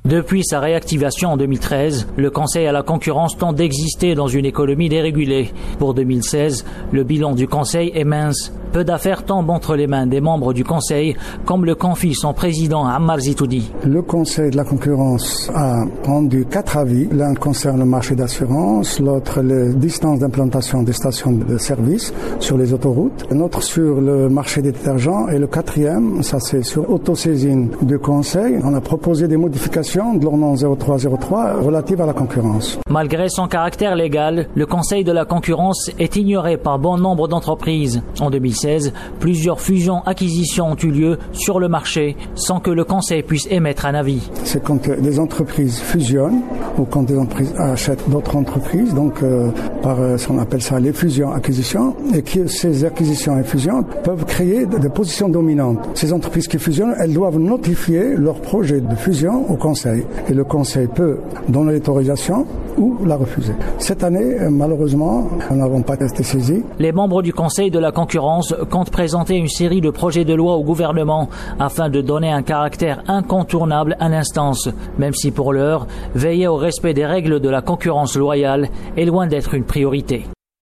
Depuis sa réactivation en 2013, le Conseil à la concurrence tente d'exister dans une économie dérégulée. Pour 2016, le bilan du Conseil est mince. Peu d'affaires tombent entre les mains des membres du Conseil, comme le confie son président Ammar Zitoudi. Le Conseil de la concurrence a rendu 4 avis. L'un concerne le marché d'assurance, l'autre les distances d'implantation des stations de service sur les autoroutes, un autre sur le marché des détergents et le quatrième, ça c'est sur autosaisine du Conseil. On a proposé des modifications de l'ordonnance 0303 relative à la concurrence. Malgré son caractère légal, le Conseil de la concurrence est ignoré par bon nombre d'entreprises. En 2016, plusieurs fusions-acquisitions ont eu lieu sur le marché sans que le Conseil puisse émettre un avis. C'est quand des entreprises fusionnent ou quand des entreprises achètent d'autres entreprises, donc par ce qu'on appelle ça les fusions-acquisitions, et que ces acquisitions et fusions peuvent créer des positions dominantes. Ces entreprises qui fusionnent, elles doivent notifier leur projet de fusion au Conseil. Et le Conseil peut donner l'autorisation ou la refuser. Cette année, malheureusement, nous n'avons pas été saisis. Les membres du Conseil de la concurrence comptent présenter une série de projets de loi au gouvernement afin de donner un caractère incontournable à l'instance, même si pour l'heure, veiller au respect des règles de la concurrence loyale est loin d'être une priorité.